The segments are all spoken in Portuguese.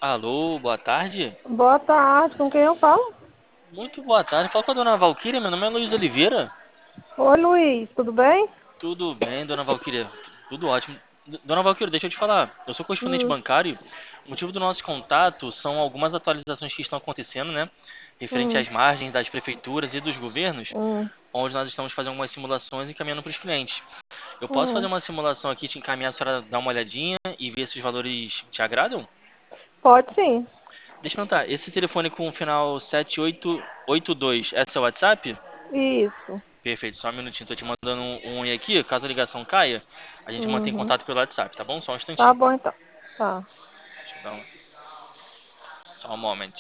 Alô, boa tarde. Boa tarde, com quem eu falo? Muito boa tarde. Fala com a dona Valquíria, meu nome é Luiz Oliveira. Oi, Luiz, tudo bem? Tudo bem, dona Valquíria? Tudo ótimo. Dona Valquíria, deixa eu te falar. Eu sou correspondente Hum, bancário. O motivo do nosso contato são algumas atualizações que estão acontecendo, né? Referente hum, às margens das prefeituras e dos governos, hum, onde nós estamos fazendo algumas simulações e encaminhando para os clientes. Eu posso fazer hum. uma simulação aqui, te encaminhar, a senhora dar uma olhadinha e ver se os valores te agradam? Pode sim. Deixa eu perguntar, esse telefone com o final 7882, esse é o WhatsApp? Isso. Perfeito, só um minutinho, tô te mandando um oi aqui, caso a ligação caia, a gente mantém Uhum. contato pelo WhatsApp, tá bom? Só um Tá instantinho. bom então. Tá. Deixa eu dar só um moment.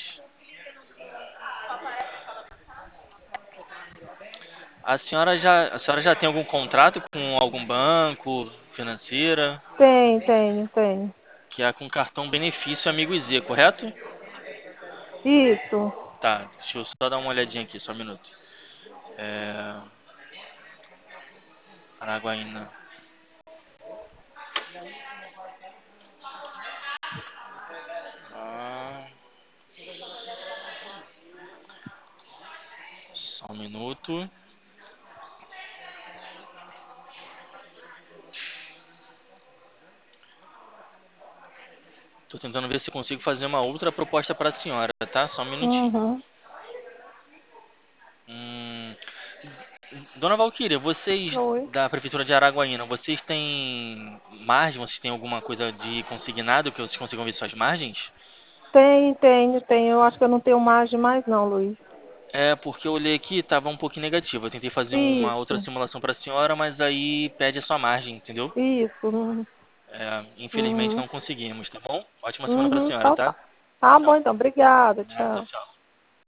A senhora já tem algum contrato com algum banco, financeira, Tenho. que é com cartão benefício Amigo Z, correto? Isso. Tá, deixa eu só dar uma olhadinha aqui, só um minuto. É, Araguaína. Ah, só um minuto. Tô tentando ver se consigo fazer uma outra proposta para a senhora, tá? Só um minutinho. Uhum. Hum, Dona Valquíria, vocês Oi. da Prefeitura de Araguaína, vocês têm margem? Vocês têm alguma coisa de consignado que vocês consigam ver suas margens? Tenho. Eu acho que eu não tenho margem mais não, Luiz. É, porque eu olhei aqui, tava um pouquinho negativo. Eu tentei fazer uma outra Isso. simulação para a senhora, mas aí pede a sua margem, entendeu? Isso. Uhum. É, infelizmente Uhum. não conseguimos, tá bom? Ótima semana para a Uhum. senhora, Então tá? tá. Tá bom Tchau. então. Obrigada. Nada, Tchau. tchau.